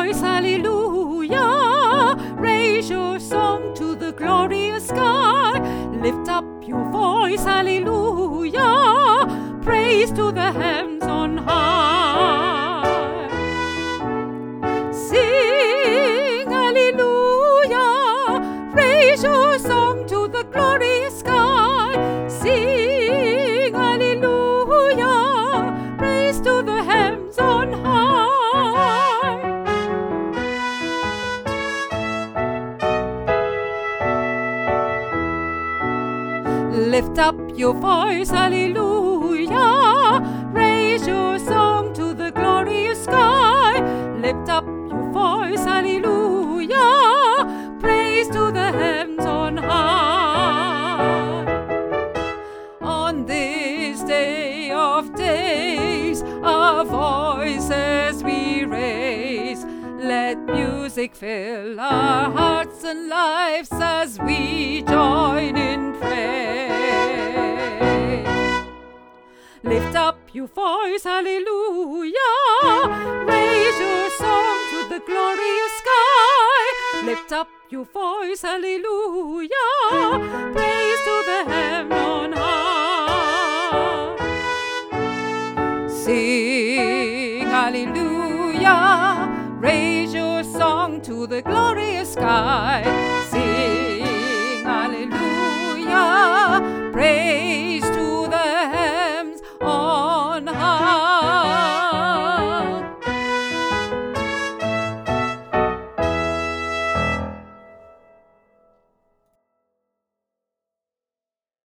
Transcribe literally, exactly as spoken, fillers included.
voice, hallelujah. Raise your song to the glorious sky. Lift up your voice, hallelujah. Praise to the heavens on high. Sing, hallelujah. Raise your song to the glorious sky. Sing, hallelujah. Praise to the heavens on high. Lift up your voice, hallelujah. Raise your song to the glorious sky. Lift up your voice, hallelujah. Praise to the heavens on high. On this day of days, our voices we raise. Let music fill our hearts and lives as we join in praise. Lift up your voice, hallelujah. Raise your song to the glorious sky. Lift up your voice, hallelujah. Praise to the heaven on high. Sing, hallelujah. Raise your song to the glorious sky.